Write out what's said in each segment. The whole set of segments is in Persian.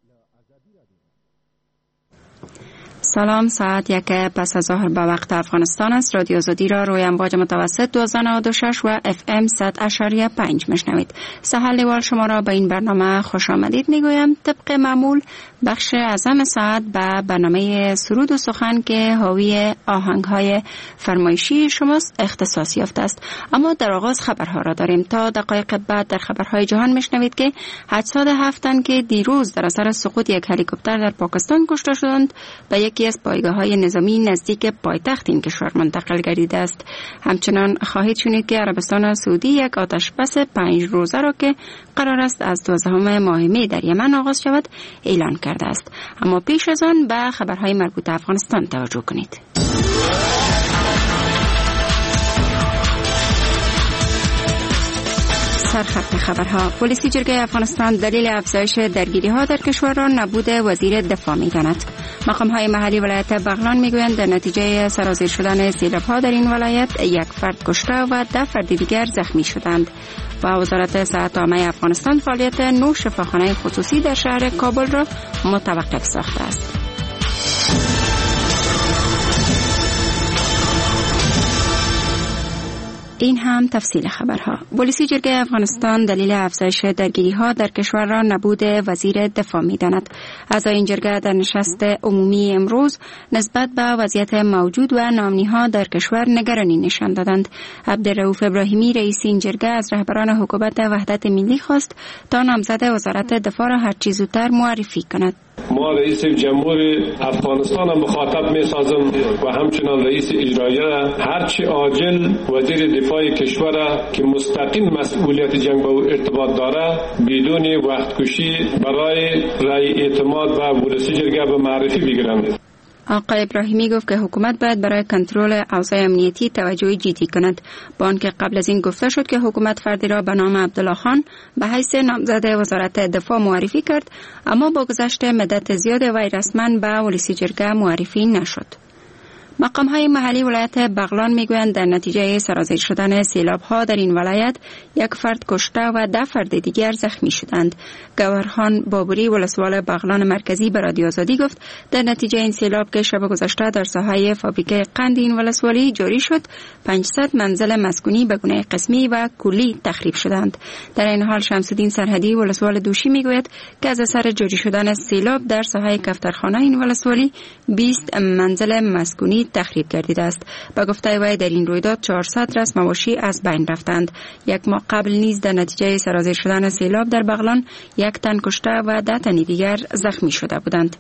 سلام، ساعت 1 پس از ظهر به وقت افغانستان است. رادیو آزادی را روی امواج متوسط 1296 و FM 100.5 میشنوید. سهل لیوال شما را به این برنامه خوش آمدید میگویم. طبق معمول بخش اعظم ساعت به برنامه سرود و سخن که حاوی آهنگ‌های فرمایشی شماست اختصاص یافته است. اما در آغاز خبرها را داریم. تا دقایق بعد در خبرهای جهان میشنوید که 807 تن که دیروز در اثر سقوط یک هلیکوپتر در پاکستان کشته شدند به یکی از پایگاه‌های نظامی نزدیک پایتخت این کشور منتقل گردیده است. همچنان خواهید شنید که عربستان سعودی یک آتش بس 5 روزه را که قرار است از 12 ماه می در یمن آغاز شود اعلان کرده است. اما پیش از آن به خبرهای مربوط به افغانستان توجه کنید. سرخط خبرها. پلیس جرگه افغانستان دلیل افزایش درگیری‌ها در کشور را نبود وزیر دفاع می‌داند. مقام‌های محلی ولایت بغلان می‌گویند در نتیجه سرازیر شدن سیلاب‌ها در این ولایت یک فرد کشته و 10 فرد دیگر زخمی شدند. و وزارت صحت عامه افغانستان فعالیت 9 شفاخانه خصوصی در شهر کابل را متوقف ساخته است. این هم تفصیل خبرها. پلیس جرگه افغانستان دلیل افزایش درگیری‌ها در کشور را نبود وزیر دفاع می‌داند. اعضای این جرگه در نشست عمومی امروز نسبت به وضعیت موجود و ناامنی‌ها در کشور نگرانی نشان دادند. عبدالرؤوف ابراهیمی رئیس این جرگه از رهبران حکومت وحدت ملی خواست تا نامزد وزارت دفاع را هرچه زودتر معرفی کند. ما رئیس جمهور افغانستان هم مخاطب می سازم و همچنان رئیس اجرایی را هرچی عاجل وزیر دفاع کشور که مستقیم مسئولیت جنگ با او ارتباط داره بدون وقت کشی برای رای اعتماد و ورودی جرگه به معرفی بگیرند. آقای ابراهیمی گفت که حکومت باید برای کنترل اوضاع امنیتی توجه جدی کند. با آنکه قبل از این گفته شد که حکومت فردی را به نام عبدالله خان به حیث نامزد وزارت دفاع معرفی کرد، اما با گذشت مدت زیاد وی رسما به رئیس جرگه معرفی نشد. مقام‌های محلی ولایت بغلان میگویند در نتیجه سرازیر شدن سیلاب‌ها در این ولایت یک فرد کشته و 10 فرد دیگر زخمی شدند. گوهرخان بابوری ولسوال بغلان مرکزی به رادیو آزادی گفت در نتیجه این سیلاب که شب گذشته در ساحه فابریکه قند این ولسوالی جاری شد 500 منزل مسکونی به گونه قسمی و کلی تخریب شدند. در این حال شمس الدین سرحدی ولسوال دوشی میگوید که از اثر جاری شدن سیلاب در ساحه کفترخانه این ولسوالی 20 منزل مسکونی تخریب گردیده است. با گفته وی در این رویداد 400 رأس مواشی از بین رفتند. یک ماه قبل نیز در نتیجه سرازیر شدن سیلاب در بغلان 1 تن کشته و 10 تن دیگر زخمی شده بودند.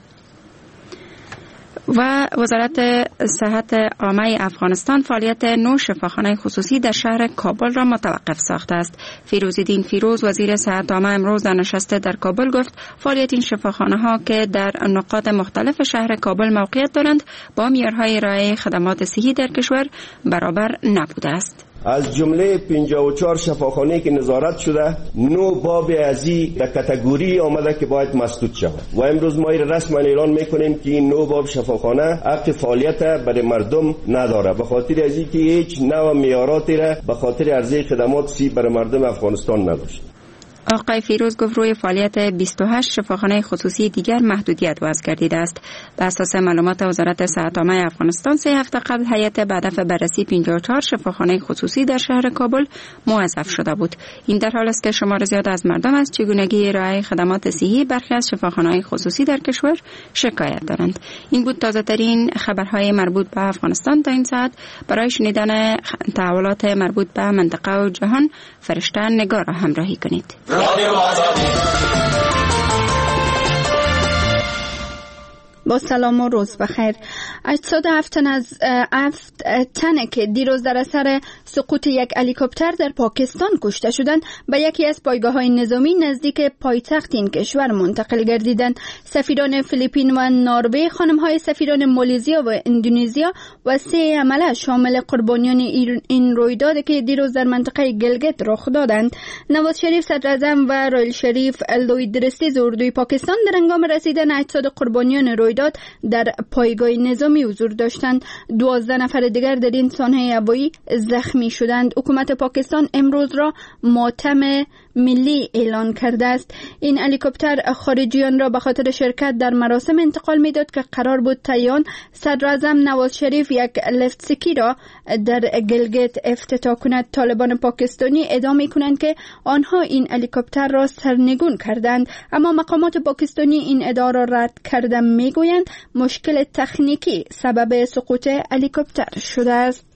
و وزارت صحت عامه افغانستان فعالیت 9 شفاخانه خصوصی در شهر کابل را متوقف ساخته است. فیروزالدین فیروز وزیر صحت عامه امروز در نشست در کابل گفت فعالیت این شفاخانه ها که در نقاط مختلف شهر کابل موقعیت دارند با معیارهای ارائه خدمات صحی در کشور برابر نبوده است. از جمله 54 شفاخانه که نظارت شده 9 باب ازی در کاتگوری آمده که باید مسدود شود و امروز ما رسما اعلان میکنیم که این 9 باب شفاخانه حق فعالیت برای مردم نداره به خاطر ازی که هیچ نوع معیاراتی را به خاطر عرضه خدمات صحی برای مردم افغانستان نداشت. آقای فیروز گفت روی فعالیت 28 شفاخانه خصوصی دیگر محدودیت وضع گردیده است. به اساس معلومات وزارت صحت عامه افغانستان 3 هفته قبل هیئت به هدف بررسی 54 شفاخانه خصوصی در شهر کابل موظف شده بود. این در حالی است که شمار زیاد از مردم از چگونگی ارائه خدمات صحی برخی از شفاخانه‌های خصوصی در کشور شکایت دارند. این بود تازه‌ترین خبرهای مربوط به افغانستان تا این ساعت. برای شنیدن تحولات مربوط به منطقه و جهان فرشته نگار را همراهی کنید. با سلام و روز بخیر. 807 تن از 7 تن که دیروز در اثر سقوط یک هلیکوپتر در پاکستان کشته شدند به یکی از پایگاه‌های نظامی نزدیک پایتخت این کشور منتقل گردیدند. سفیران فیلیپین و نروژ، خانم‌های سفیران مالزیا و اندونزیا و 3 عمله شامل قربانیان این رویداد که دیروز در منطقه گلگت رخ دادند. نواز شریف صدر اعظم و رایل شریف الدوی درستیز اردوی پاکستان در هنگام رسیدن 800 قربانیان رویداد در پایگاه نظامی حضور داشتند. 12 نفر دیگر در این سانحه هوایی زخمی شدند. حکومت پاکستان امروز را ماتم ملی اعلان کرده است. این هلیکوپتر خارجیان را به خاطر شرکت در مراسم انتقال می‌داد که قرار بود تایان صدراعظم نواز شریف یک لفتسکی را در گلگت افتتاح کند. طالبان پاکستانی ادعا می‌کنند که آنها این هلیکوپتر را سرنگون کردند، اما مقامات پاکستانی این ادعا را رد کرده می‌گویند مشکل تکنیکی سبب سقوط هلیکوپتر شده است.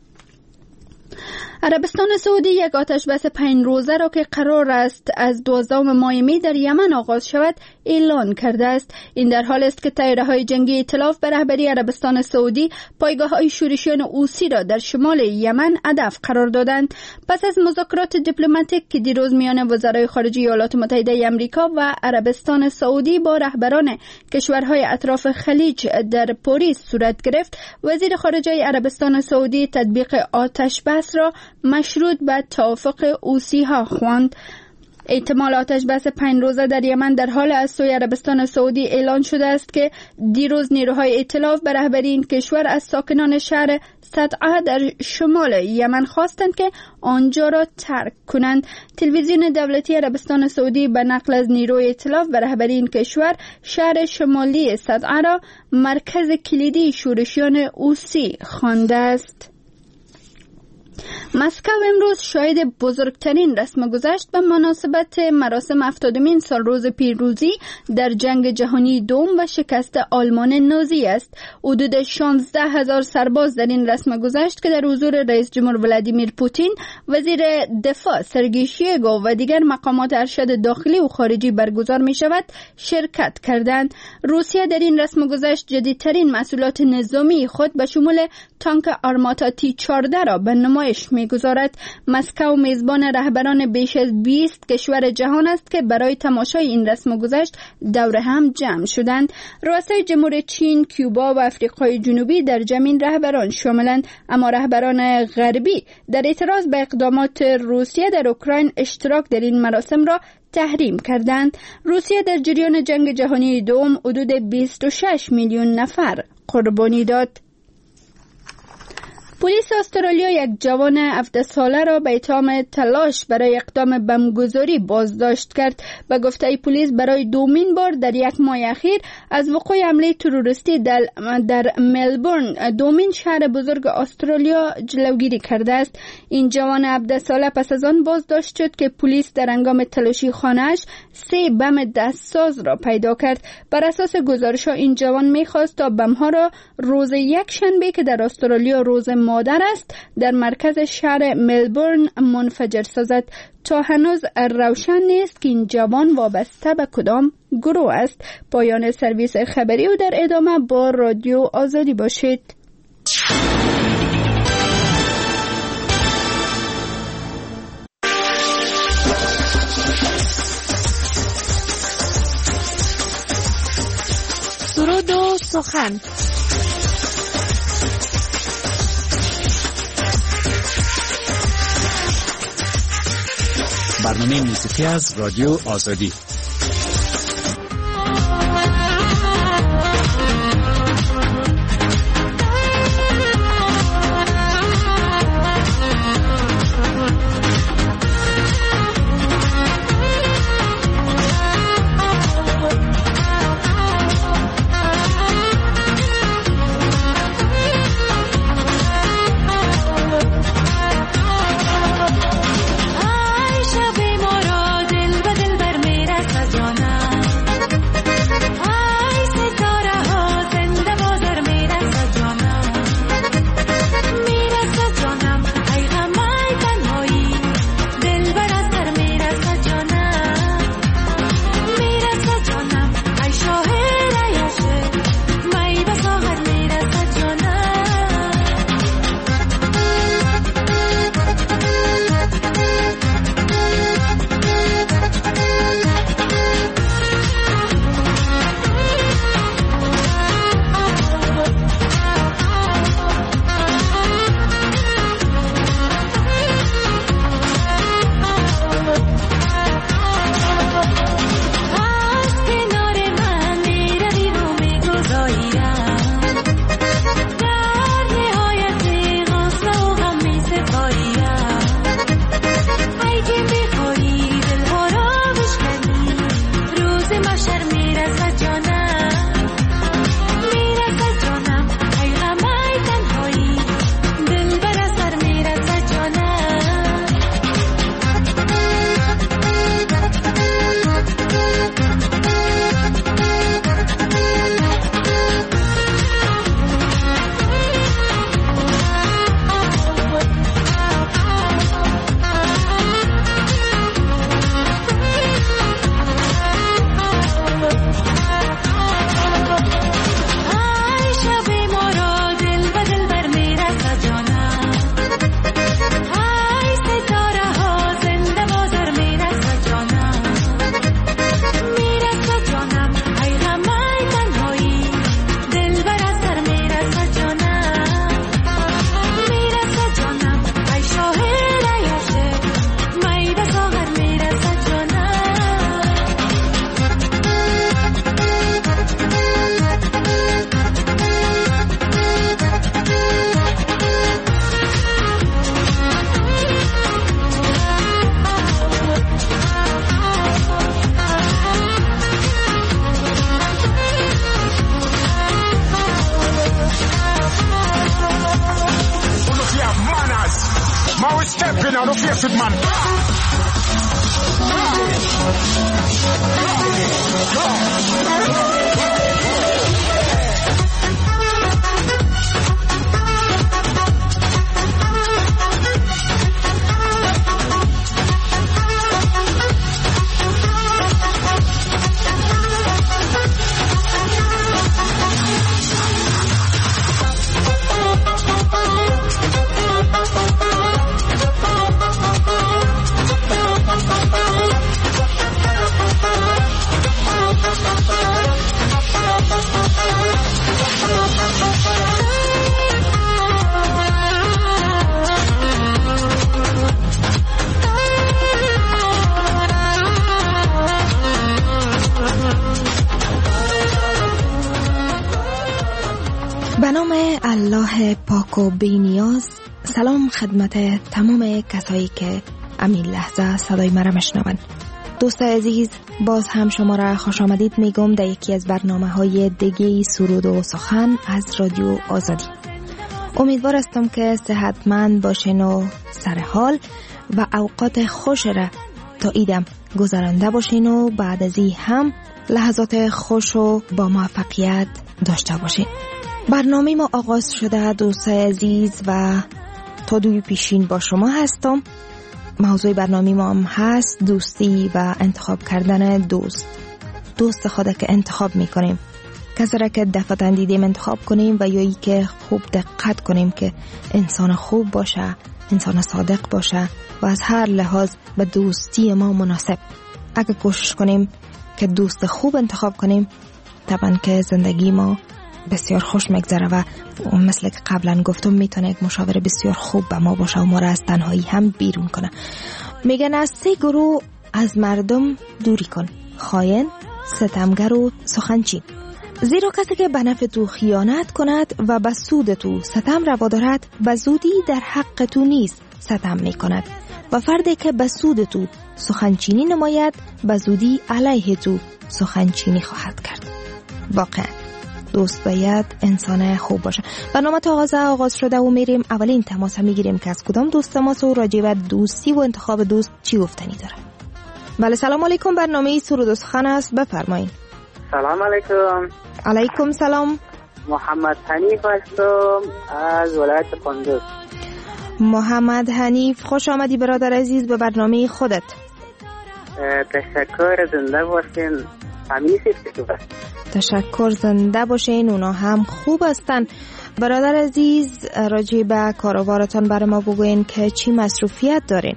عربستان سعودی یک آتش بس 5 روزه را که قرار است از 12 ماه می در یمن آغاز شود اعلان کرده است. این در حال است که طیاره‌های جنگی ائتلاف به رهبری عربستان سعودی پایگاه‌های شورشیان حوثی را در شمال یمن هدف قرار دادند. پس از مذاکرات دیپلماتیک که دیروز میان وزرای خارجه ایالات متحده آمریکا و عربستان سعودی با رهبران کشورهای اطراف خلیج در پاریس صورت گرفت، وزیر خارجه عربستان سعودی تطبیق آتش بس را مشروط به توافق حوثی‌ها خواند. احتمال آتش بس 5 روزه در یمن در حال از سوی عربستان سعودی اعلان شده است که دیروز نیروهای ائتلاف به رهبری این کشور از ساکنان شهر صدعه در شمال یمن خواستند که آنجا را ترک کنند. تلویزیون دولتی عربستان سعودی به نقل از نیروی ائتلاف به رهبری این کشور شهر شمالی صدعه را مرکز کلیدی شورشیان حوثی خوانده است. مسکو امروز شاهد بزرگترین رسمگذشت به مناسبت مراسم 70مین سالروز پیروزی در جنگ جهانی دوم و شکست آلمان نازی است. حدود 16,000 سرباز در این رسمگذشت که در حضور رئیس جمهور ولادیمیر پوتین، وزیر دفاع سرگئی شویگو و دیگر مقامات ارشد داخلی و خارجی برگزار می شود شرکت کردند. روسیه در این رسمگذشت جدیدترین محصولات نظامی خود به شمول تانک آرماتا T14 را به نمایش می‌گذارد. مسکو میزبان رهبران بیش از 20 کشور جهان است که برای تماشای این رسمگذشت دور هم جمع شدند. رؤسای جمهور چین، کوبا و آفریقای جنوبی در جمع این رهبران شاملند، اما رهبران غربی در اعتراض به اقدامات روسیه در اوکراین اشتراک در این مراسم را تحریم کردند. روسیه در جریان جنگ جهانی دوم حدود 26 میلیون نفر قربانی داد. پلیس استرالیا یک جوان 17 ساله را به اتهام تلاش برای اقدام بمبگذاری بازداشت کرد. به گفته پلیس برای دومین بار در یک ماه اخیر از وقوع حمله تروریستی در ملبورن، دومین شهر بزرگ استرالیا، جلوگیری کرده است. این جوان 17 ساله پس از آن بازداشت شد که پلیس در هنگام تلاشی خانه‌اش 3 بم دستساز را پیدا کرد. بر اساس گزارش‌ها این جوان می‌خواست تا بم‌ها را روز یکشنبه که در استرالیا روز مادر است در مرکز شهر ملبورن منفجر سازد. تا هنوز روشن نیست که این جوان وابسته به کدام گروه است. پایان سرویس خبری و در ادامه با رادیو آزادی باشید. سرود و سخن. برنامه موسیقی از رادیو آزادی. شب ما را دل به دل بر میرسد gotta face it, man. به نام الله پاک و بی‌نیاز. سلام خدمت تمام کسایی که امین لحظه صدای مرا میشنوند. دوست عزیز، باز هم شما را خوش آمدید میگم در یکی از برنامه‌های دیگه سرود و سخن از رادیو آزادی. امیدوار هستم که صحتمند باشین و سر حال و اوقات خوش را تا ایدم گذرانده باشین و بعد از این هم لحظات خوش و با موفقیت داشته باشین. برنامه ما آغاز شده دوست عزیز و تا دوی پیشین با شما هستم. موضوع برنامه ما هم هست دوستی و انتخاب کردن دوست خود که انتخاب میکنیم، کسی را که دفعتاً دیدیم انتخاب کنیم و یا ای که خوب دقت کنیم که انسان خوب باشه، انسان صادق باشه و از هر لحاظ به دوستی ما مناسب. اگه کوشش کنیم که دوست خوب انتخاب کنیم، طبعا که زندگی ما بسیار خوش میگذره و مثل که قبلا گفتم میتونه یک مشاور بسیار خوب به ما باشه و ما را از تنهایی هم بیرون کنه. میگن از 3 گروه از مردم دوری کن: خائن، ستمگر و سخنچین. زیرا کسی که به نفع تو خیانت کند و به سود تو ستم روا دارد، به زودی در حق تو نیز ستم میکند و فردی که به سود تو سخنچینی نماید، به زودی علیه تو سخنچینی خواهد کرد. واقعا دوست باید انسان خوب باشه. برنامه تا آغاز شده و میریم اولین تماس میگیریم که از کدام دوست تماس و راجع به دوستی و انتخاب دوست چی گفتنی داره. بله، سلام علیکم. برنامه سرود و سخن است، بفرمایید. سلام علیکم. علیکم سلام. محمد حنیف هستم از ولایت قندوز. محمد حنیف، خوش آمدی برادر عزیز به برنامه خودت. تشکر، زنده باشین. تشکر، زنده باشین. اونا هم خوب هستن. برادر عزیز، راجع به کاروبارتان برای ما بگوین که چی مصروفیت دارین؟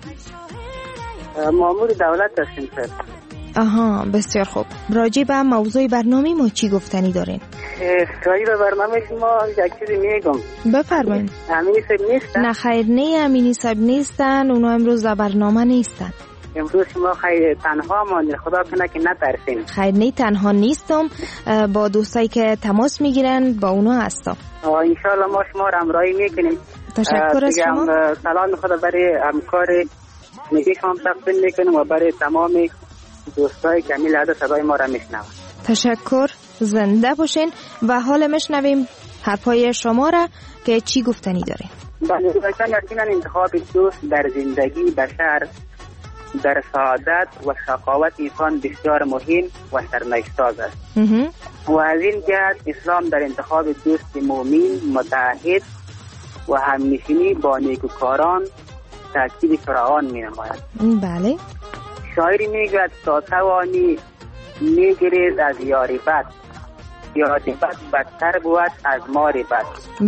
مامور دولت هستیم سر. آها، بسیار خوب. راجع به موضوع برنامه ما چی گفتنی دارین؟ راجع به برنامه ما یک چیزی میگم. بفرمایید. امینی صاحب نیستن؟ نه خیر، نه امینی صاحب نیستن. اونا امروز در برنامه نیستن. امروز شما خیلی تنها مانده، خدا کنه که نترسین. خیر، نه تنها نیستم، با دوستایی که تماس میگیرن با اونا هستم. انشالله ما شما را همراهی میکنیم. تشکر از شما. سلام خدا برای همکار میگه شما تقدیم میکنیم و برای تمام دوستایی که امیل عده صدای ما را میشنون. تشکر، زنده باشین و حال میشنویم حرفای شما را که چی گفتنی دارین. بله، یقینا انتخاب دوست در زندگی بشر، در سعادت و شقاوت انسان بسیار مهم و سرنوشت‌ساز است. و از این جهت اسلام در انتخاب دوست مؤمن، متعهد و همنشینی با نیکوکاران تاکید فراوان می‌نماید. بله. شاعری میگوید تا توانی میگرید از یار بد، یار بد بدتر بود از مار بد.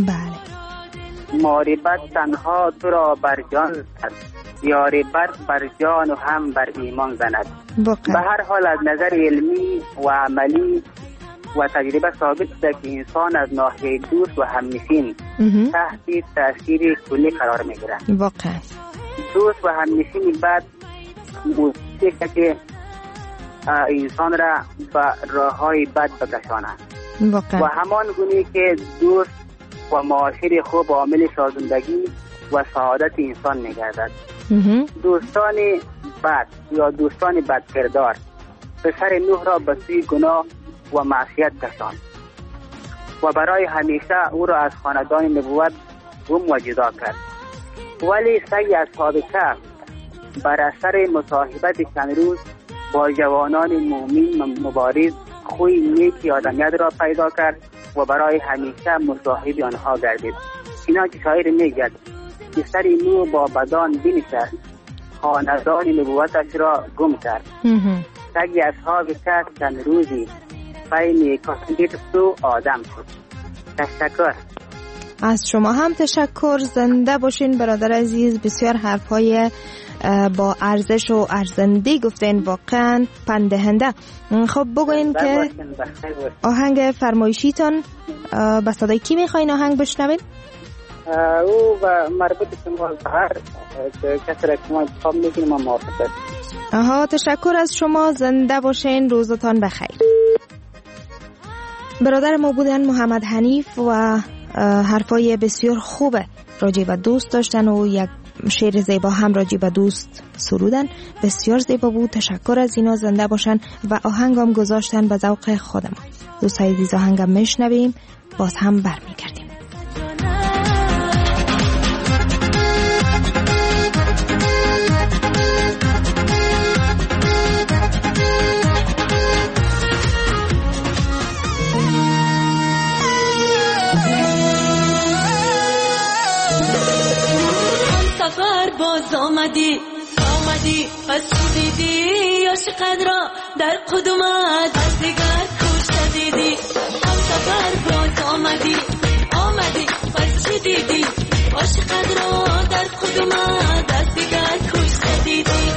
بله. مار بد تنها تو را بر جان زند، یار بد بر جان و هم بر ایمان زند. به هر حال از نظر علمی و عملی و تجربه ثابت است که انسان از ناحیه دوست و همنشین تحت تاثیر کلی قرار میگیرد. واقعا دوست و همنشین بد موجودی که انسان را به راههای بد بکشاند. و همان گونه که دوست و معاشر خوب عامل سازندگی و سعادت انسان میگردد. دوستان بد یا دوستان بدکردار پسر نوح را به سوی گناه و معصیت کشاند و برای همیشه او را از خاندان نبوت گم و جدا کرد. ولی سعی اصحاب کهف بر اثر مصاحبت چند روز با جوانان مؤمن مبارز خوی نیکی آدمیت را پیدا کرد و برای همیشه مصاحب آنها گردید. چنانچه شاعر میگوید که سری نو با بدان بنشست، خاندان نبوتش را گم کرد. سگ اصحاب کهف چند روزی پی نیکان گرفت و آدم شد. تشکر. از شما هم تشکر. زنده باشین برادر عزیز. بسیار حرفهای با ارزش و ارزنده گفتین، واقعا پندهنده. خب بگوین که آهنگ فرمایشیتون به صدای کی میخواین آهنگ بشنوین؟ او و مربوط شما هر کسی را که ما انتخاب میکنیم ما موافقه. تشکر از شما. زنده باشین. روزتان بخیر. برادر ما بودن محمد حنیف و حرفای بسیار خوبه راجع به دوست داشتن و یک شعر زیبا هم راجع به دوست سرودن. بسیار زیبا بود. تشکر از اینا. زنده باشن. و آهنگم گذاشتن به ذوق خودم. دوستای عزیز آهنگم میشنویم، باز هم برمیگردیم. باز آمدی پس چی دیدی؟ عاشقت را در قدومت از دیگر کشته دیدی. هم سفر باز آمدی پس چی دیدی؟ عاشقت را در قدومت از دیگر کشته دیدی.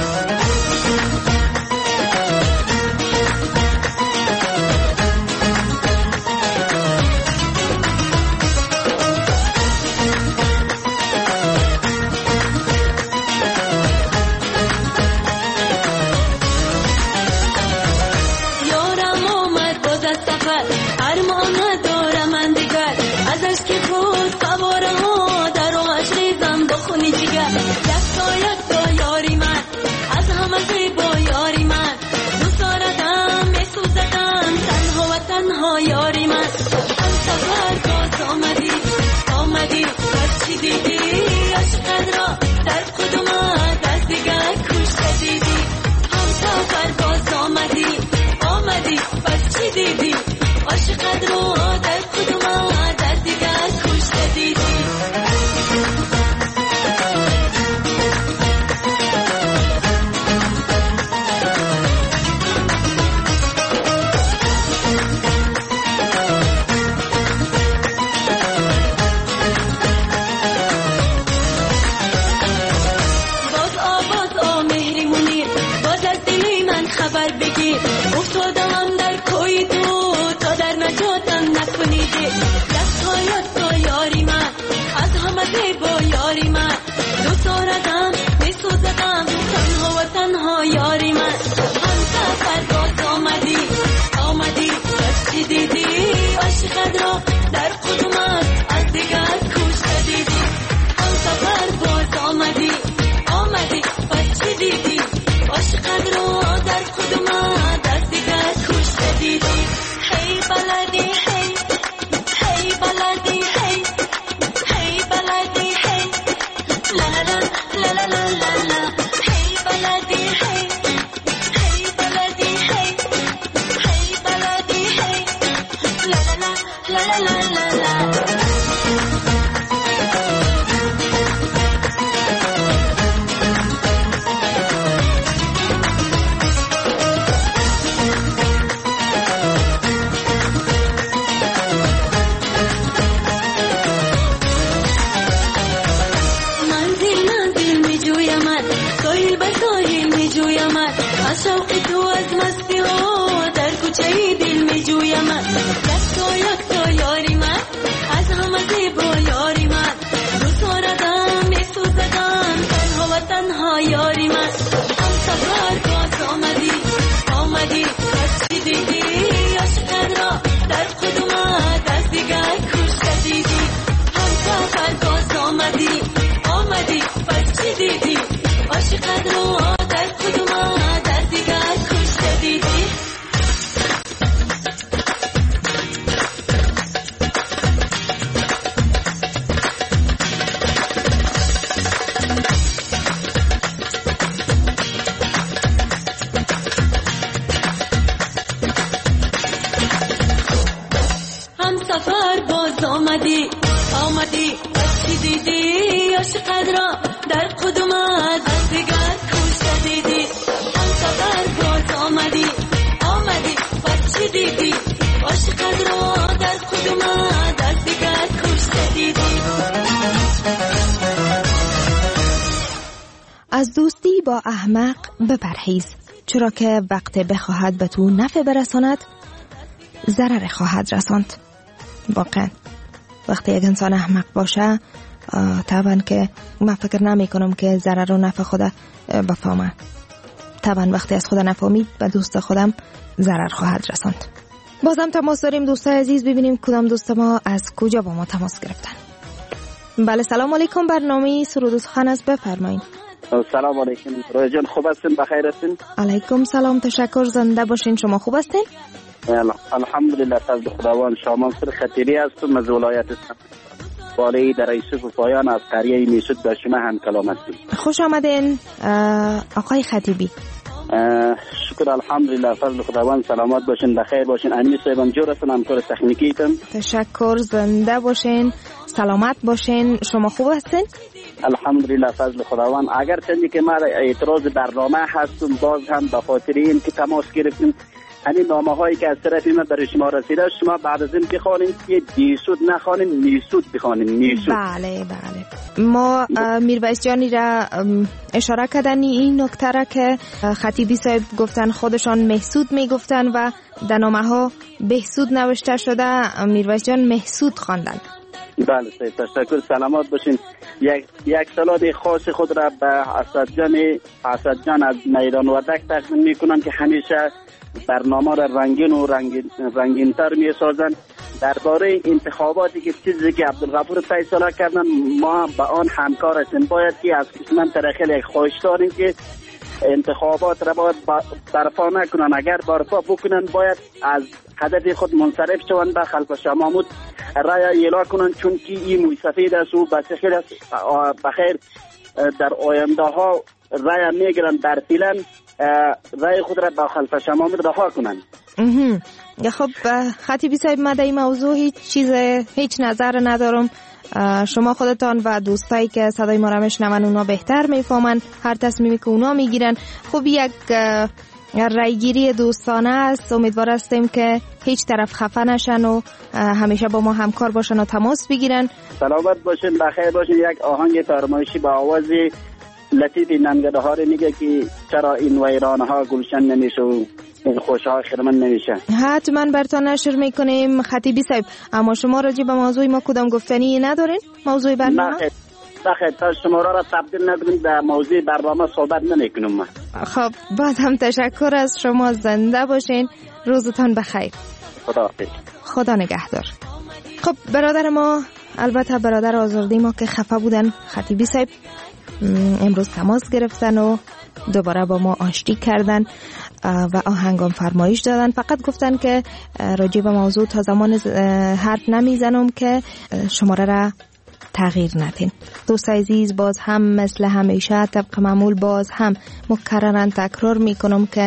شوقی تو از مستی ها در کوچه دل می جویم. یک تا یاری من آمدی بچی دیدی عاشقت را در قدومت از دیگر کوش دیدی هم سفر باز آمدی بچی دیدی عاشقت را در قدومت از دیگر کوش دیدی. از دوستی با احمق بپرهیز، چرا که وقت بخواهد به تو نفع برساند ضرر خواهد رساند. واقعا وقتی یک انسان احمق باشه طبعا که من فکر نمی کنم که ضرر و نفع خود بفهمه. طبعا وقتی از خود نفهمید به دوست خودم ضرر خواهد رساند. بازم تماس داریم دوستای عزیز، ببینیم کدام دوست ما از کجا با ما تماس گرفتن. بله سلام علیکم، برنامه سرود و سخن است، بفرمایید. سلام علیکم روی جان، خوب هستین؟ بخیر هستین؟ علیکم سلام، تشکر، زنده باشین. شما خوب هستین؟ الحمدلله، فضل خداوند. شما منصور خطیری هستم از ولایت بالای در یوسف و پایان از قریه میسود به شما هم کلام هستیم. خوش آمدین آقای خطیبی. شکر الحمدلله، فضل خداوند. سلامت باشین، بخیر باشین. امیر صاحبم جور هستن، همکار تکنیکیتم. تشکر، زنده باشین، سلامت باشین. شما خوب هستین؟ الحمدلله، فضل خداوند. اگر چندی که ما اعتراض برنامه هستم، باز هم به خاطر این که تماس گرفتیم همین نامه هایی که از طرف ما برای شما رسیده، شما بعد از این بخوانیم که دیسود نخوانیم، میسود بخوانیم. میسود. بله ما میرویس جانی را اشاره کردن این نکته را که خطیبی صاحب گفتن خودشان محسود میگفتن و در نامه ها بهسود نوشته شده، میرویس جان محسود خواندن. بله تشکر، سلامت باشین. یک سلام خاص خود را به اسد جان از میدان وردک تقدیم میکنم که همیشه برنامه را رنگین و رنگین‌تر می‌سازند. درباره انتخاباتی که چیزی که عبدالغفور فیصله کردن، ما با آن همکار هستیم. باید که از کشمن طرحی یک خواهش داریم که انتخابات را باید برپا نکنن. اگر برپا بکنن باید از هدف خود منصرف شوند، به خلف شاه محمود رای اعلام کنن، چون که این موی سفید است و بسخیر است. بخیر در آینده ها رای میگیرن، در فعلا رای خود را با خلف شاه محمود رها کنن. خب خطیبی صاحب، ما در این موضوع هیچ نظر ندارم. شما خودتان و دوستایی که صدای ما را میشنون اونا بهتر میفهمن هر تصمیمی که اونا میگیرن. خب یک رایگیری دوستانه است. امیدوار هستیم که هیچ طرف خفه نشن و همیشه با ما همکار باشن و تماس بگیرن. سلامت باشین، بخیر باشین. یک آهنگ فرمایشی با آواز لطیف ننگدهار میگه که چرا این ویرانه ها گلشن نمیشه و این خوشه ها خرمن نمیشه. حتما برتان نشر میکنیم خطیبی صاحب. اما شما راجع به موضوع ما کدام گفتنی ندارین؟ موضوع برنامه؟ بخیر، تا شما را تبدیل نکنیم در موضوع برنامه صحبت نمیکنم ما. خب باز هم تشکر از شما، زنده باشین، روزتان بخیر. خدا نگهدار. خب برادر ما، البته برادر آزردی ما که خفه بودن، خطیبی صاحب امروز تماس گرفتن و دوباره با ما آشتی کردن و آهنگام فرمایش دادن. فقط گفتن که راجع به موضوع تا زمان حرف نمیزنم که شماره را تغییر ندین. دوست عزیز، باز هم مثل همیشه طبق معمول باز هم مکررن تکرار میکنم که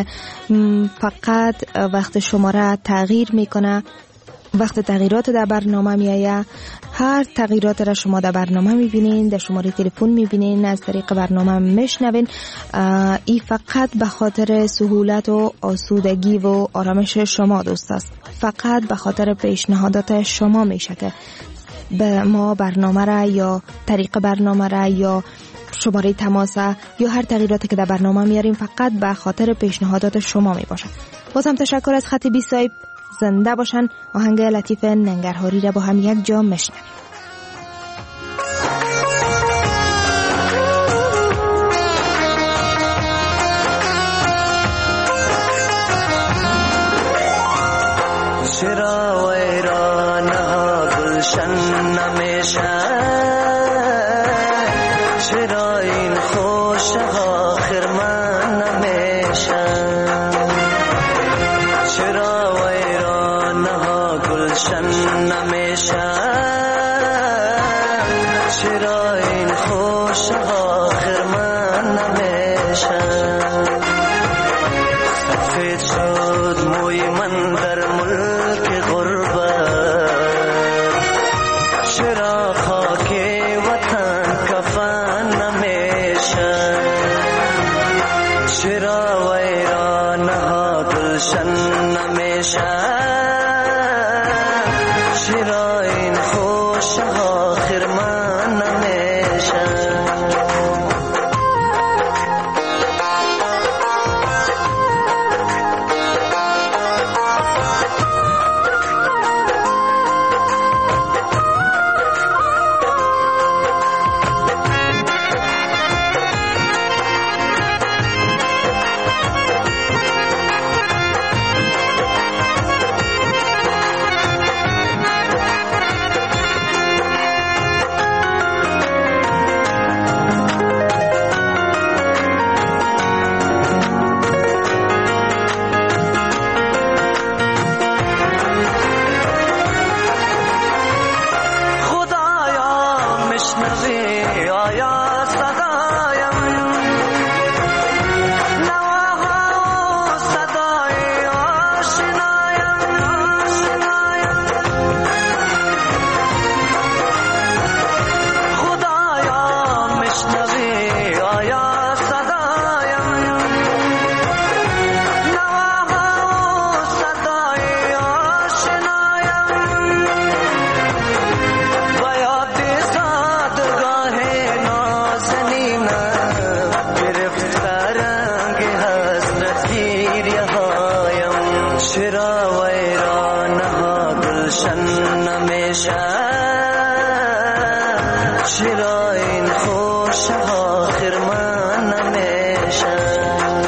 فقط وقت شماره تغییر میکنه، وقت تغییرات در برنامه میایه، هر تغییرات را شما در برنامه میبینین، در شماره تلفن میبینین، از طریق برنامه میشنوین. این فقط به خاطر سهولت و آسودگی و آرامش شما دوست است. فقط به خاطر پیشنهادات شما میشه که به ما برنامه را یا طریق برنامه را یا شماره تماس یا هر تغییراتی که در برنامه میاریم فقط به خاطر پیشنهادات شما میباشه. بازم تشکر از خطیبی صاحب، زنده باشن. آهنگ لطیف ننگرهاری را با هم یک جا میشنویم. چرا ویرانه گلشن نمیشه، چرا این خوشه ها خرمن نمیشه، چرا ویرانه ها گلشن نمیشه، چرا این خوشه ها خرمن نمیشه. سفید شد موی من در ملک غربت، گلشن نمیشه چرا این خوش آخر من نمیشه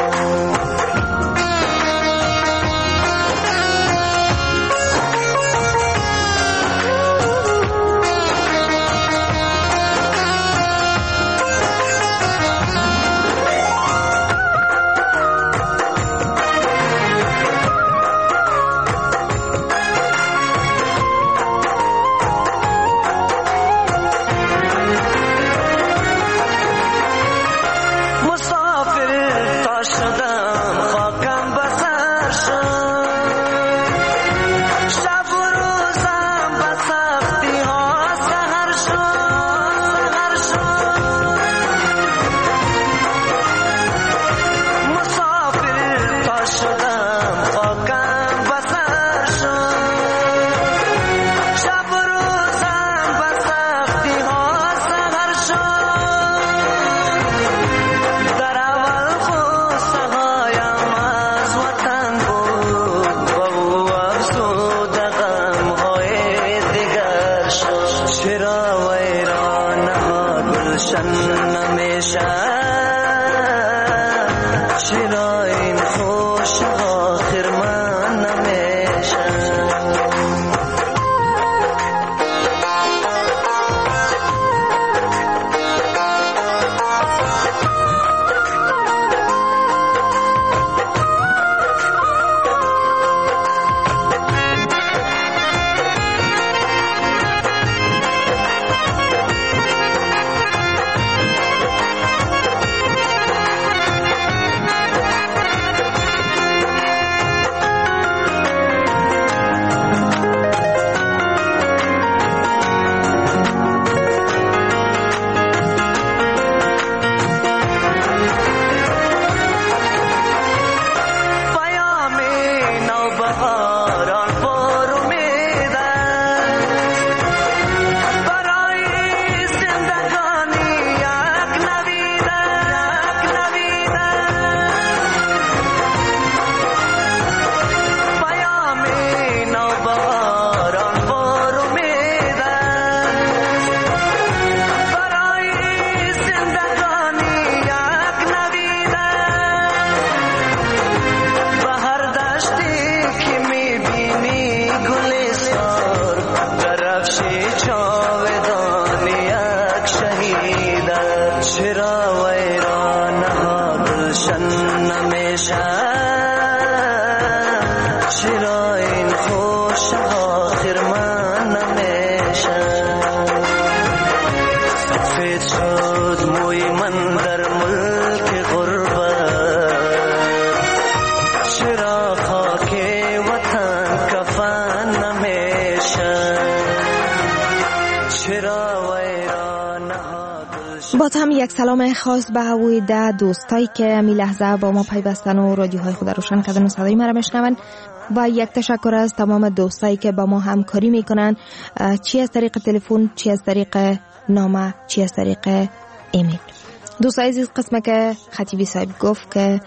باز هم یک سلام خاص به هوای ده دوستایی که امی لحظه با ما پیوستن و رادیوهای خود روشن کردن و صدای مرا میشنون و یک تشکر از تمام دوستایی که با ما همکاری میکنن، چی از طریق تلفن، چی از طریق نامه، چی از طریق ایمیل. دوستای عزیز، قسمه که خطیبی صاحب گفت که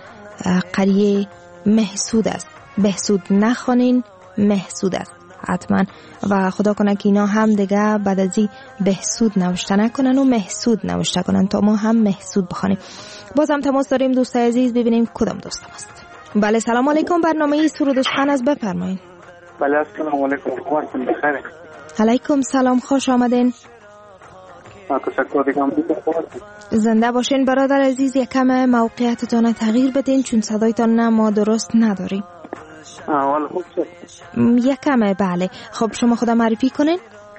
قریه محسود است، بهسود نخوانین، محسود است حتما، و خدا کنه که اینا هم دیگه بعد از این بهسود نوشته نکنن و محسود نوشته کنن تا ما هم محسود بخوانیم. باز هم تماس داریم دوستای عزیز، ببینیم کدام دوستم است. بله سلام علیکم، برنامه سرود و سخن از بفرمایید. بله السلام علیکم، وقتتون بخیر. علیکم سلام، خوش آمدین. زنده باشین برادر عزیز. یکم موقعیتتان تغییر بدین چون صدایتان ما درست نداریم. والا خوب شد. یکم بله. خب شما خدا معرفی کنین.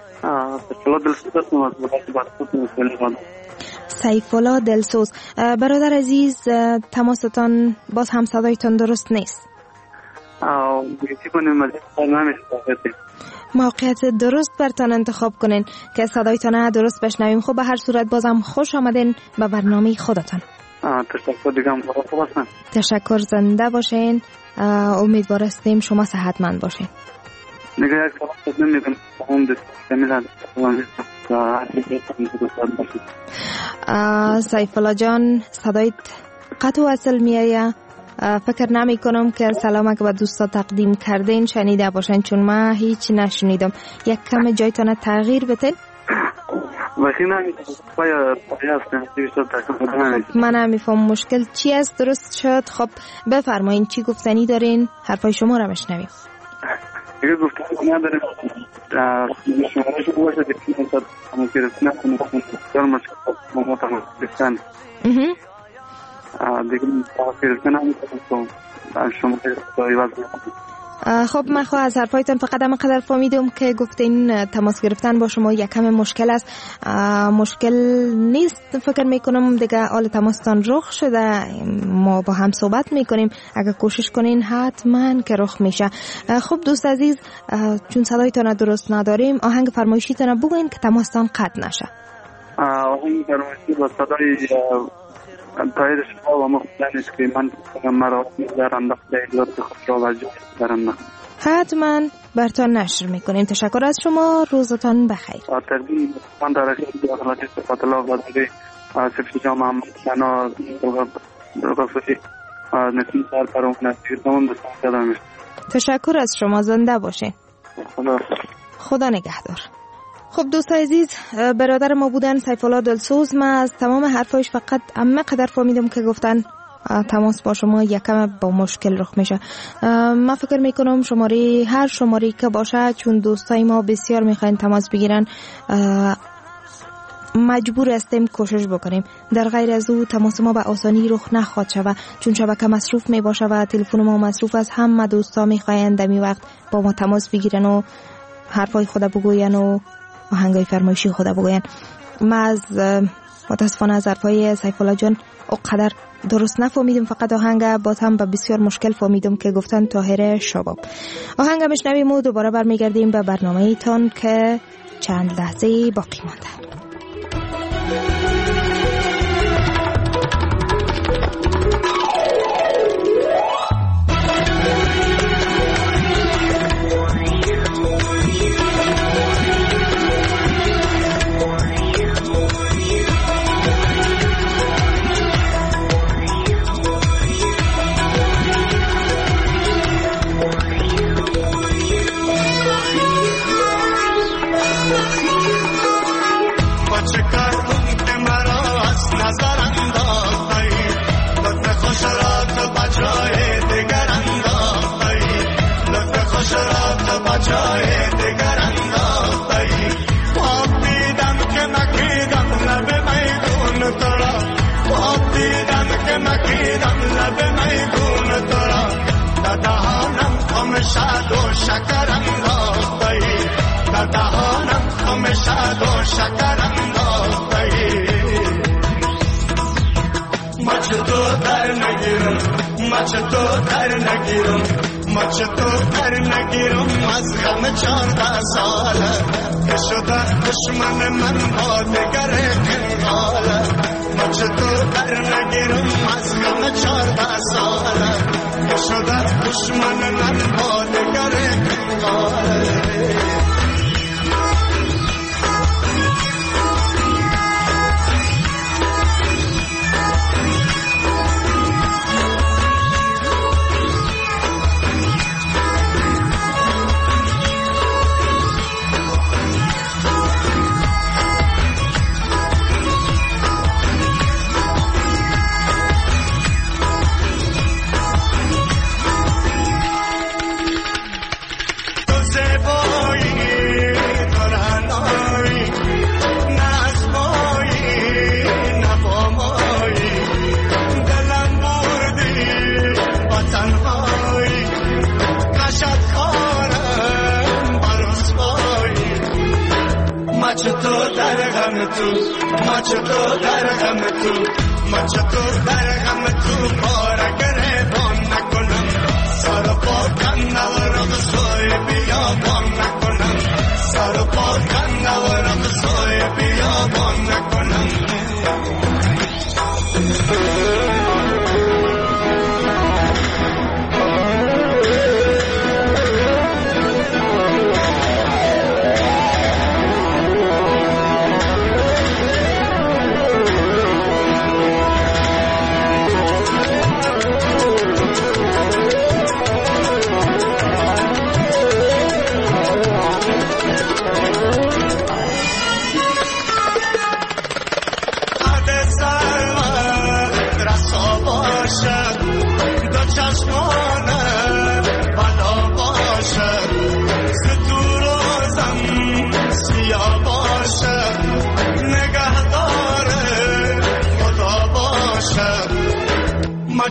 سیف الله دلسوز. برادر عزیز تماستان باز هم صدایتان درست نیست. موقعیت درست برتان انتخاب کنین که صدایتان درست بشنویم. خب به هر صورت بازم خوش آمدین به برنامه خودتان. تشکر دیگم، خوب هستم. تشکر، زنده باشین. امیدوار هستیم شما صحتمند باشین. دیگه یک سوال نمی‌کنم، اون دست می‌ذارم. سیف الله جان صدایت قطع و اصل میایه، فکر نمی کنم که سلام که به دوستا تقدیم کردین شنیده باشن، چون من هیچ نشنیدم. یک کم جایتان تغییر بتین. من نمیفهم مشکل چی است. درست شد. خب بفرمایین چی گفتنی دارین؟ حرفای شما را بشنویم. دیگه گفتنی نداریم. شمارش باشه که ممکنه نکنه در مشکل ما تمام بشن. دیگه تاثیر نمیکنه شما خب من از حرفایتان فقط همینقدر فهمیدم که گفتین تماس گرفتن با شما یک کم مشکل است. مشکل نیست، فکر میکنم دیگه آل تماستان رخ شده، ما با هم صحبت میکنیم. اگر کوشش کنین حتما که رخ میشه. خب دوست عزیز، چون صدایتان درست نداریم، آهنگ فرمایشیتان بگوین که تماستان قطع نشه. آهنگ فرمایشی با صدای تایر شما و مختلف است که من مرا در انداخته لطف خود را وجه در انداخته. حتما برتان نشر میکنیم. تشکر از شما، روزتان بخیر. تربیم من در اخیر داخلاتی صفات الله و دیگه سفتی جامعه محمد شنا رقصتی نسیم سال پرون نسیر تمام دستان کدام. تشکر از شما، زنده باشین. خدا نگهدار. خب دوست عزیز، برادر ما بودن سیف الله دلسوز. من از تمام حرفایش فقط قدر فهمیدم که گفتن تماس با شما یکم با مشکل رخ میشه. من فکر میکنم هر شماره که باشه، چون دوستای ما بسیار میخواین تماس بگیرن، مجبور هستیم کوشش بکنیم. در غیر از او تماس ما به آسانی رخ نخواهد شود، چون شبکه مصروف می باشه و تلفن ما مصروف است. همه دوستا میخواین دمی وقت با ما تماس بگیرن و حرفای خود بگوین و آهنگای فرمایشی خود بگوین. ما از متاسفانه از حرفای سیف الله جان اقدر درست نفهمیدم، فقط آهنگ باز هم به بسیار مشکل فهمیدم که گفتن طاهر شباب. آهنگ مشنویم و دوباره برمیگردیم به برنامه تان که چند لحظه باقی مانده.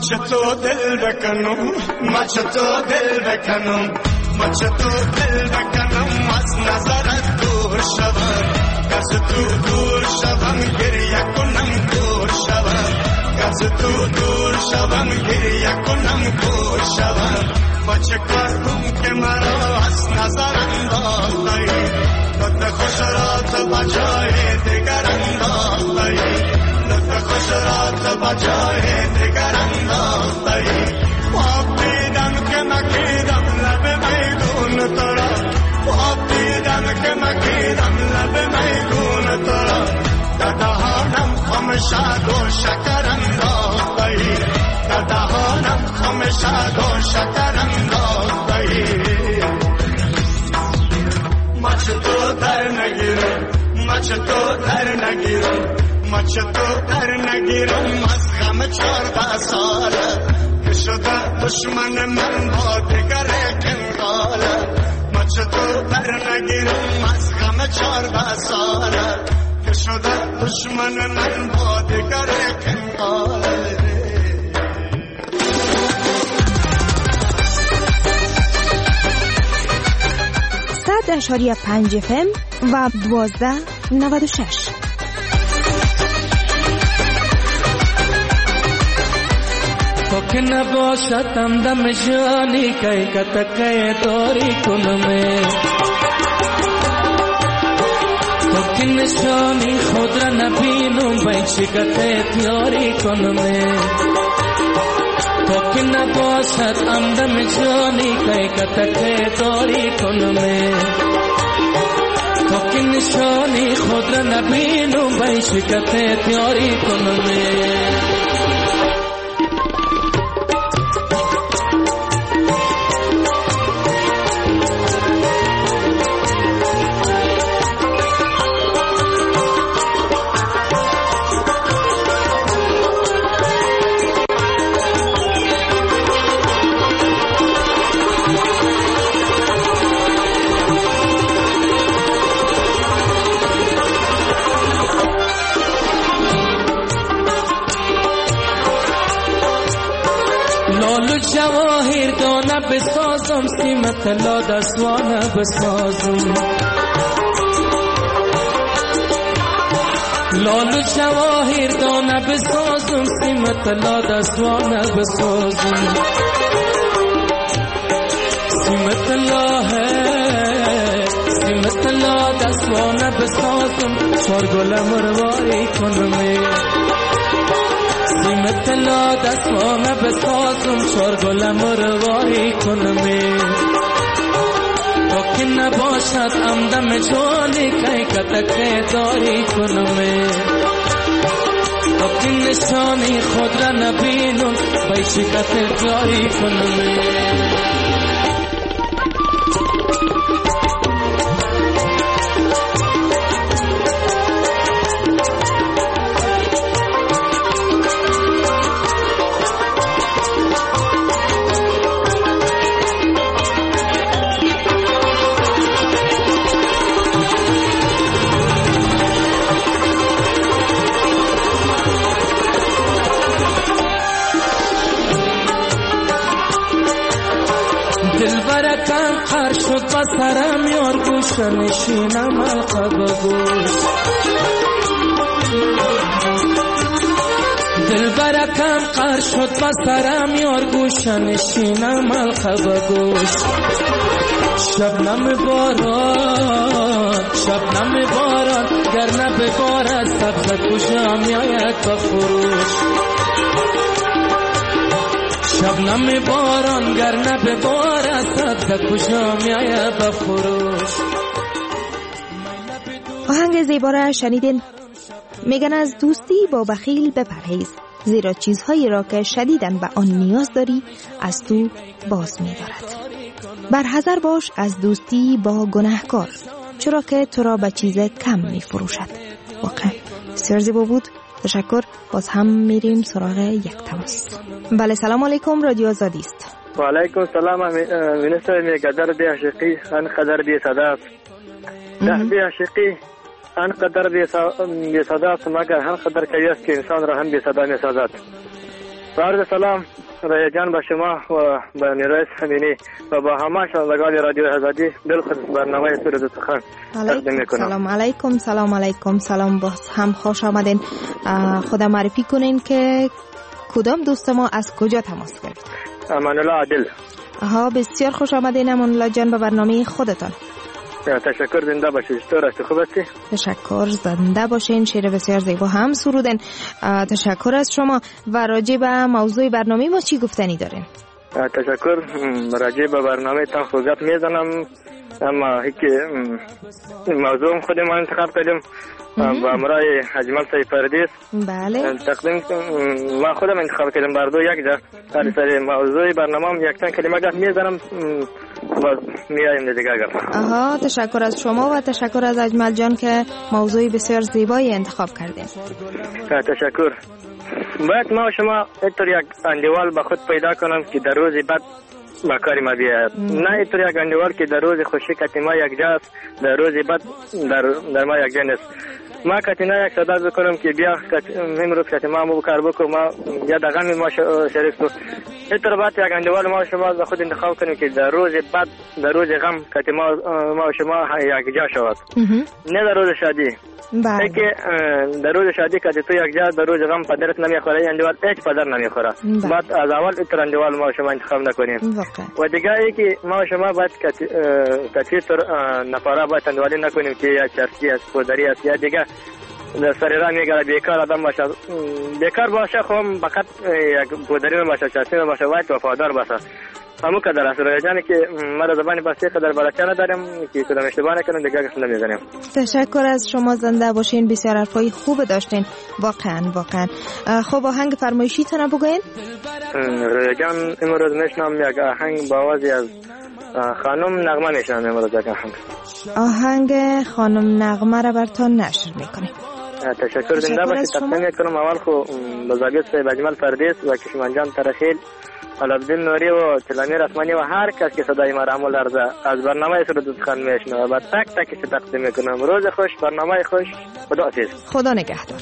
چطور دل بکنم ما چطور دل بکنم ما چطور دل بکنم از نظرت دور شوم از تو دور شوم گریه کنم دور شوم از تو دور شوم گریه کنم دور شوم با چه کار کنم که مرا از نظر انداختی لطف خوش را تو با جای دیگر انداختی لطف خوش را تو با جای دیگر انداختی خواب دیدم که مکیدم لب میگون تو را خواب دیدم که مکیدم لب میگون تو را در دهانم خمشد و شکر انداختی در دهانم خمشد و شکر انداختی ما چطور در نگیرم ما چطور در نگیرم ما چطور در نگیرم از غم 14 ساله که شده دشمن من با دیگر کنگاله ما چطور در نگیرم از غم 14 ساله که شده دشمن من با دیگر کنگاله 100.5 FM و 1296. تو که نباشدم دم جانی کئی کتکه دوری کنمه تو که نشانی خود را نبینم بای شکت تیاری کنمه تو که نباشد امدم جانی کئی کتکه داری کنمه تو که نشانی خود را نبینم بای شکت تیاری کنمه جواهر دانه بسازم سیمت لا دستوانه بسازم لالو جواهر دانه بسازم سیمت لا دستوانه بسازم سیمت لا ہے سیمت لا دستوانه بسازم شارگل مرواری کنمه سیمت لا دستوانه بسازم شارگل مرواری کنمه تو که نباشد امدم جانی کئی کتکه داری کنمه تو که نشانی خود را نبینم بای شکت داری کنمه قر شد بسرم یار گوش نشینم حلقه بگوش دل برکم قر شد بسرم یار گوش نشینم حلقه بگوش شبنم باران گر نببارد سبز کشم یاید بفروش شبنم باران گر نببارد سبز کشم یاید بفروش آهنگ زیبا را شنیدین. میگن از دوستی با بخیل بپرهیز، زیرا چیزهایی را که شدیداً به آن نیاز داری از تو باز می‌دارد. برحذر باش از دوستی با گناهکار، چرا که تو را به چیز کم می‌فروشد. واقعا بسیار زیبا بود. تشکر. باز هم میریم سراغ یک تماس. بله، سلام علیکم. رادیو آزادی است. و علیکم سلام. منستر میگدر دی عشقی ان قدر دی صدا دی عشقی ان قدر دی صدا مگر هر قدر که است که انسان را هم بی صدا میسازد. عرض سلام رایجان به شما و به نیروی امینی و با همه شنوندگان رادیو آزادی بالخصوص برنامه سرود سخن تقدیم میکنم. سلام علیکم. سلام علیکم. سلام، باز هم خوش آمدین. خدا معرفی کنین که کدام دوست ما از کجا تماس گرفت؟ امان الله عادل. بسیار خوش آمدین امان الله جان به برنامه خودتان. تشکر، زنده باشید. چطور هستی؟ خوب هستی؟ تشکر، زنده باشین. شعر بسیار زیبا هم سرودن. تشکر از شما. و راجع به موضوع برنامه ما چی گفتنی دارین؟ تشکر. راجع به برنامه تان خوزت میزنم، اما هیچ موضوع خود ما انتخاب کردیم با امرای اجمل سیفردیس. بله. تقدیم ما خودم انتخاب کردیم بر دو یک جا. سر موضوع برنامه یک چند کلمه گفت میزنم باز میایم دیگه گفت. تشکر از شما و تشکر از اجمل جان که موضوع بسیار زیبایی انتخاب کردیم. تشکر. باید ما شما اینطور یک اندیوال به خود پیدا کنم که در روز بعد با کاری ما بیاید، نه اینطور یک اندیوال که در روز خوشی کتی ما یک جاست، در روز بعد در ما یک جا نیست. ما کتی نه یک صدا بکنم که بیا امروز کتی ما بکار بکن، ما یا در غم ما شریک تو. اینطور باید یک اندیوال ما شما به خود انتخاب کنیم که در روز بعد در روز غم کتی ما شما یک جا شود، نه در روز شادی. بله. که در روز شادی که تو یک جا در روز غم پدرت نمیخوره، اندیوال هیچ پدر نمیخوره. بعد از اول اینطور اندیوال ما شما انتخاب نکنیم. و دیگه ای که ما شما باید کتی طور نفره باید اندیوالی نکنیم که یا چرسی است، پودری است یا دیگه در سر راه میگره بیکار آدم باشه. بیکار باشه خب فقط یک پودری باشه، چرسی باشه، باید وفادار باشه. همون قدر است. رایجانی که ما زبانی بسیار قدر بلچه نداریم که کدام اشتباه نکنیم دیگه گفت نمیزنیم. تشکر از شما، زنده باشین. بسیار حرفای خوب داشتین واقعا. خب آهنگ فرمایشی تونه بگوین؟ رایجان امروز میشنم یک آهنگ با آوازی از خانم نغمه میشنم. امروز یک آهنگ خانم نغمه را براتون نشر میکنیم. تشکر، زنده باشید. تقدیم میکنم اول خو بزاگیت صاحب اجمل فردیس و کشمانجان ترخیل، علابدین نوری و چلانی رسمانی و هر کس که صدای ما را عمل لرزه از برنامه سرود سخن میشنوه و تک تکش تقدیم میکنم. روز خوش، برنامه خوش. خدا حافظ. خدا نگهدار.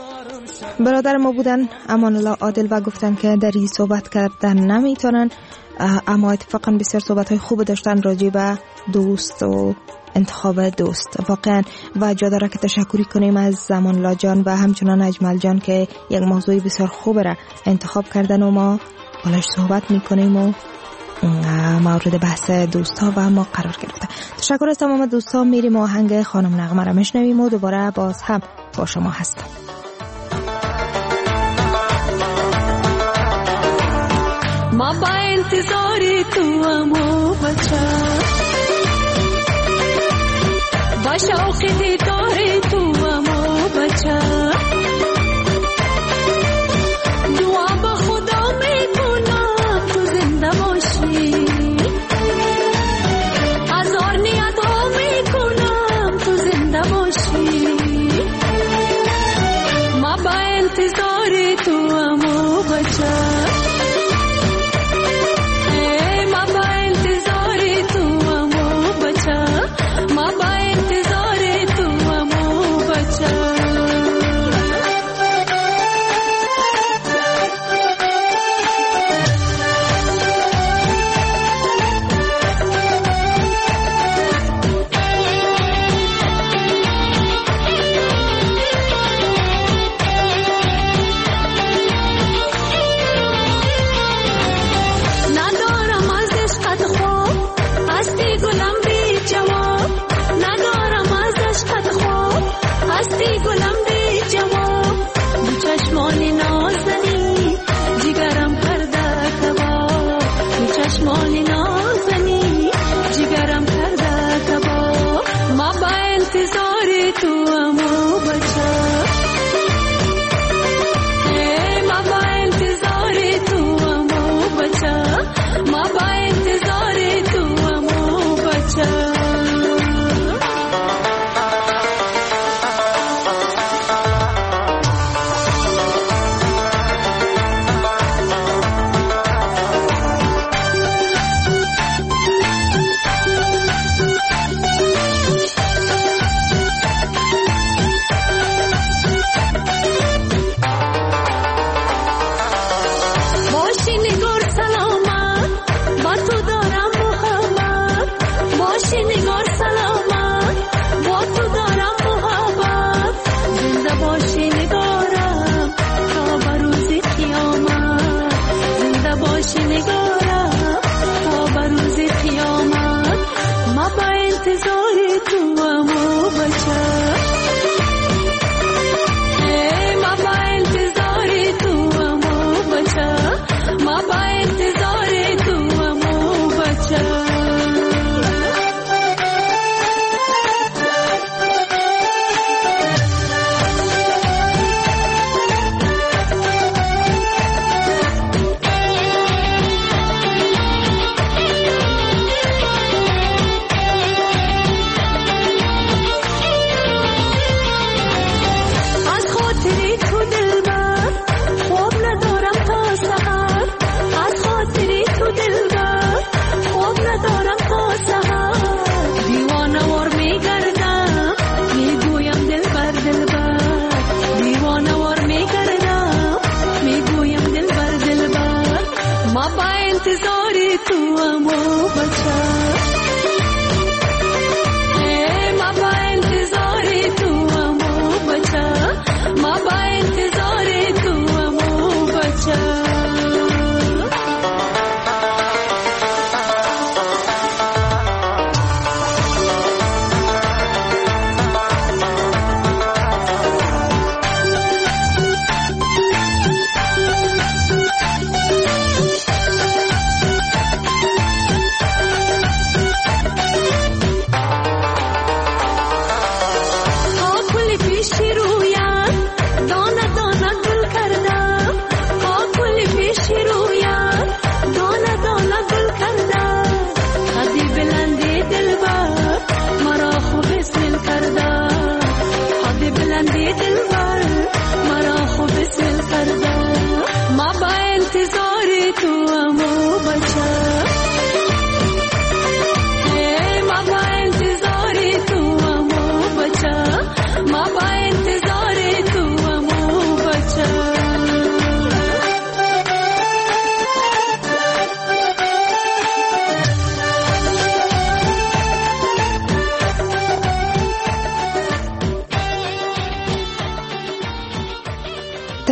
برادر ما بودن امان الله عادل و گفتن که در این صحبت کردن نمیتونن، اما اتفاقا بسیار صحبت های خوب داشتن راجع به دوست و انتخاب دوست واقعا. و جا داره که تشکری کنیم از امان الله جان و همچنان اجمل جان که یک موضوع بسیار خوب را انتخاب کردن و ما بالاش صحبت میکنیم و مورد بحث دوست ها و ما قرار گرفته. تشکر از تمام دوست ها. میریم آهنگ خانم نغمه را میشنویم و دوباره باز هم با شما هستم. ما با انتظاری تو امو بچه با شوق دیداری تو امو بچه دعا با خدا میکنم تو زنده باشی، هزار نیت ها میکنم تو زنده باشی. ما با انتظاری تو امو بچه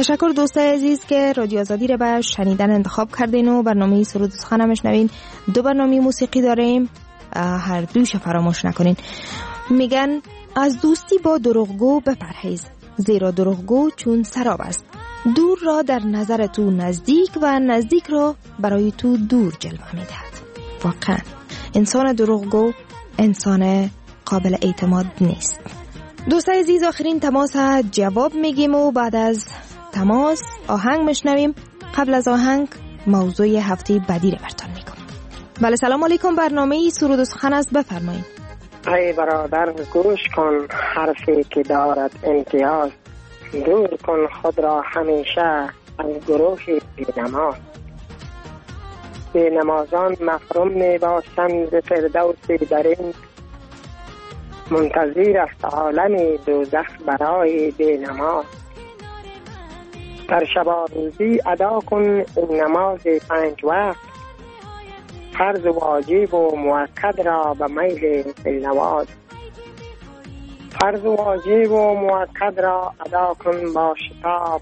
تشکر دوستای عزیز که رادیو آزادی را به شنیدن انتخاب کردین و برنامه سرود و سخن میشنوین. 2 برنامه موسیقی داریم، هر دوش فراموش نکنین. میگن از دوستی با دروغگو بپرهیز، زیرا دروغگو چون سراب است، دور را در نظر تو نزدیک و نزدیک را برای تو دور جلوه میدهد. واقعا انسان دروغگو انسان قابل اعتماد نیست. دوستای عزیز آخرین تماس جواب میگیم و بعد از تماس آهنگ میشنویم. قبل از آهنگ موضوع هفته بعدی رو براتون میگم. بله سلام علیکم، برنامه سرود و سخن است، بفرمایید. ای برادر گوش کن حرفی که دارد امتیاز، دور کن خود را همیشه از گروه بی‌نماز. بی‌نمازان محروم میباشند ز فردوس برین، منتظر است عالم دوزخ برای بی‌نماز. در شب روزی ادا کن این نماز 5 وقت، فرض و واجب و مؤکد را به میل دلنواز. فرض و واجب و مؤکد را ادا کن با شتاب،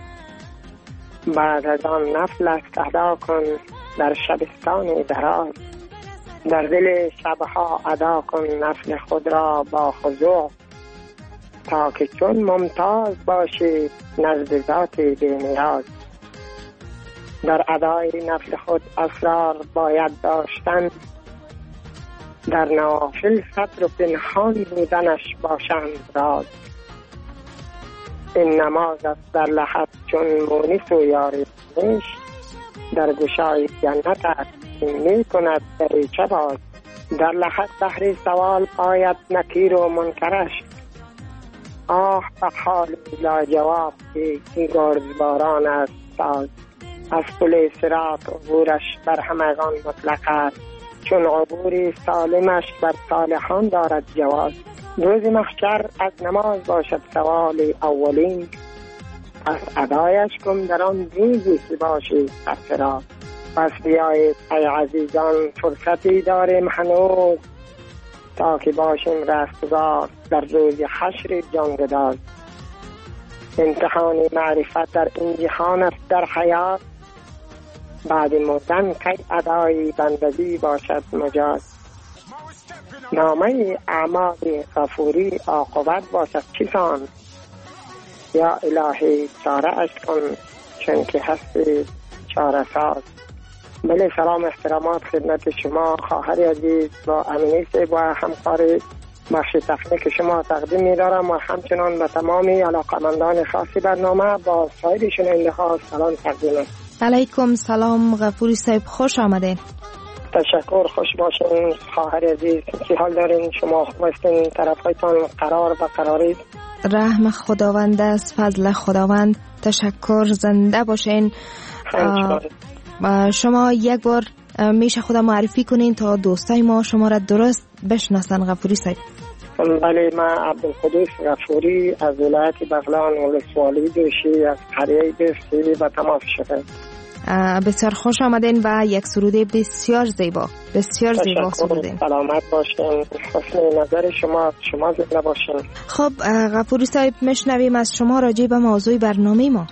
بعد از آن نفل است ادا کن در شبستان دراز. در دل شبها ادا کن نفل خود را با خضوع، تا که چون ممتاز باشی نزد ذات بی‌نیاز. در ادای نفل خود اسرار باید داشتن، در نوافل صبر و پنهان بودنش باشند راز. این نماز است در لحد چون مونس و یاری نیش، در گشای جنت است می کند دریچه باز. در لحد بحر سوال آید نکیر و منکرش، آه به حال لاجواب که گرزباران است ساز. از پل صراط عبورش بر همگان مطلق است، چون عبوری سالمش بر صالحان دارد جواز. روز محشر از نماز باشد سوال اولین، از ادایش کن در آن روزی که باشی سرفراز. پس بیایید ای عزیزان فرصتی داریم هنوز، تا که باشیم رستگار در روز حشر جانگداز. امتحان معرفت در این جهان است در حیات، بعد مردن کی ادای بندگی باشد مجاز. نامه اعمال غفوری عاقبت باشد چیزان، یا الهی چاره اش کن چون که هستی چاره ساز. بله سلام احترامات خدمت شما خواهر عزیز با امینی صاحب و همکار بخش تکنیک شما تقدیم می‌دارم و همچنان به تمام علاقه‌مندان خاصی برنامه با سایر شنونده ها سلام تقدیم است. علیکم سلام غفوری صاحب، خوش آمدین. تشکر، خوش باشین خواهر عزیز. چه حال دارین شما؟ خوب هستین؟ طرفایتان قرار به قراری؟ رحم خداوند است، فضل خداوند. تشکر، زنده باشین. شما یک بار میشه خدا معرفی کنین تا دوستای ما شما را درست بشناسن غفوری صاحب؟ بله، من عبدالقدوس غفوری از ولایت بغلان ولسوالی دوشی از قریه دستی و تماس شده. بسیار خوش آمدین و یک سروده بسیار زیبا سرودین. سلامت باشین، حسن نظر شما زنده باشین. خب غفوری صاحب میشنویم از شما راجع به موضوع برنامه ما.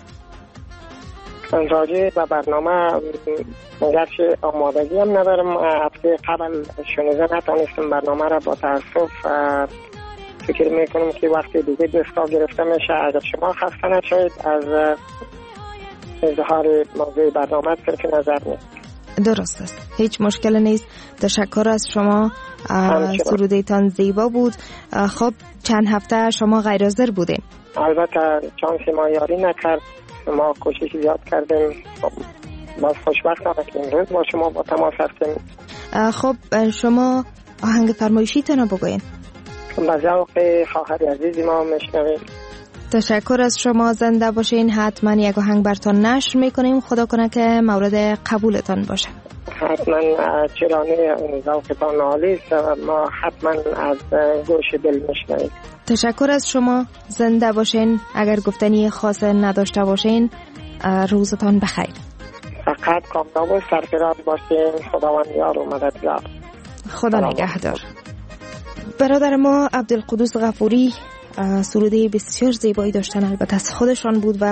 راجع به برنامه گرچه آمادگی هم ندارم، هفته قبل شنیده نتونستم برنامه را با تاسف. فکر میکنم که وقتی دیگه دستگاه گرفته میشه. اگر شما خسته نشید از اظهار موضوع برنامه صرف نظر نیست. درست است، هیچ مشکل نیست. تشکر از شما، سرودیتان زیبا بود. خب چند هفته شما غیر حاضر بودین؟ البته چانس ما یاری نکرد، ما کوشش زیاد کردیم. باز خوشبختم که امروز با شما با تماس هستیم. خب شما آهنگ فرمایشی تنو بگوین. با ذوق خواهر عزیز ما میشنویم. تشکر از شما، زنده باشین. حتما یک آهنگ براتون نشر میکنیم، خدا کنه که مورد قبولتان باشه. حتما، چرانه ذوقتان عالی است، ما حتما از گوش دل میشنویم. تشکر از شما، زنده باشین. اگر گفتنی خاص نداشته باشین روزتان بخیر. فقط کامران و سرفراز باشین. خداوند یار و مددگار. خدا نگهدار. برادر ما عبدالقدوس غفوری سروده بسیار زیبایی داشتن، البته از خودشان بود و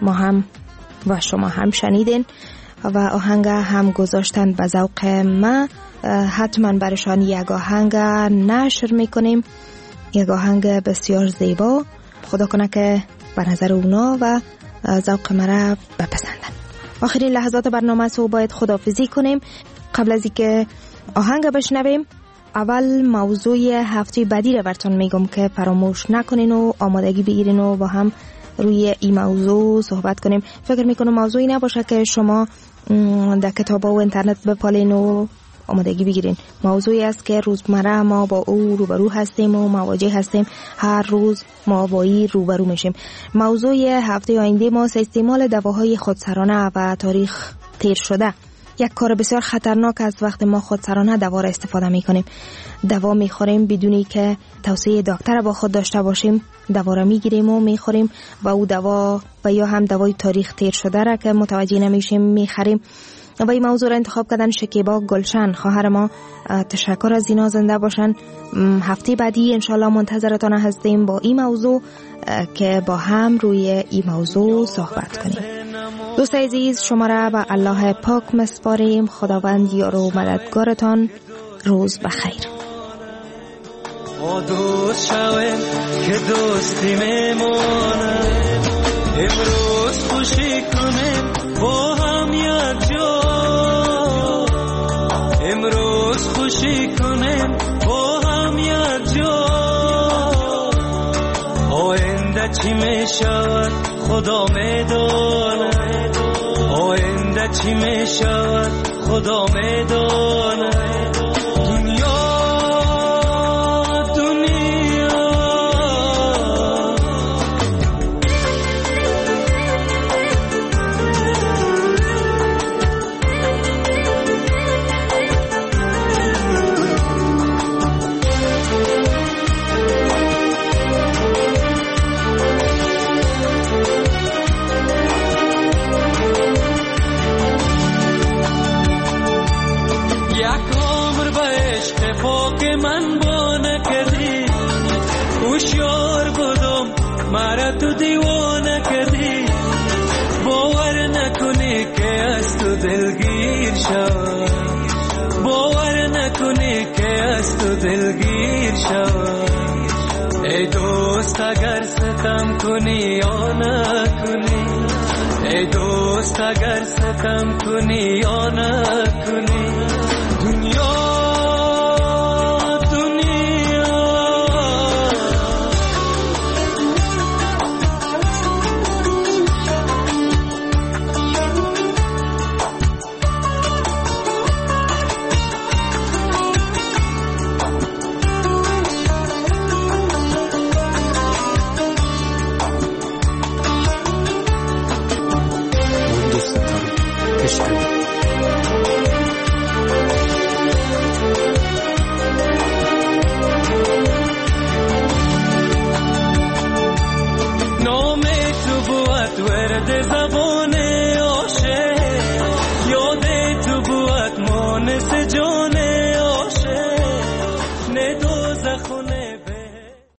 ما هم و شما هم شنیدین و آهنگ هم گذاشتن به ذوق ما. حتما برشان یک آهنگ نشر میکنیم، یک آهنگ بسیار زیبا. خدا کنه که به نظر اونا و ذوق مرا بپسندن. آخرین لحظات برنامه سو باید خداحافظی کنیم. قبل از اینکه آهنگ بشنویم، اول موضوع هفته بعدی رو براتون میگم که فراموش نکنین و آمادگی بگیرین و با هم روی این موضوع صحبت کنیم. فکر میکنم موضوعی نباشه که شما در کتاب و اینترنت بپالین و آمادگی بگیرین. موضوعی است که روزمره ما با او روبرو هستیم و مواجه هستیم. هر روز ما با این روبرو میشیم. موضوع هفته آینده ما استعمال دواهای خودسرانه و تاریخ تیر شده. یک کار بسیار خطرناک است وقتی ما خودسرانه دوا را استفاده میکنیم. دوا میخوریم بدونی که توصیه دکتر با خود داشته باشیم. دوا را میگیریم و میخوریم و او دوا و یا هم دوای تاریخ تیر شده را که متوجه نمیشیم میخریم. و این موضوع را انتخاب کردن شکیبا گلشن خواهر ما. تشکر از اینا، زنده باشن. هفته بعدی انشالله منتظرتان هستیم با این موضوع که با هم روی این موضوع صحبت کنیم. دوست عزیز، شما را به الله پاک مسپاریم. خداوند یار و مددگارتان. روز بخیر. ما دوست شویم که دوستی میمونه، امروز خوشی کنیم با هم یک جا، امروز خوشی کنیم با هم یک جا. آینده چی میشود خدا میدونه، آینده چی میشود خدا میدونه. مارا تو دیوانه کردی، باور نکنی که از تو دلگیر شوم، باور نکنی که از تو دلگیر شوم. ای دوست اگر ستم کنی یا نکنی، ای دوست اگر ستم کنی یا نکنی. دنیا ورد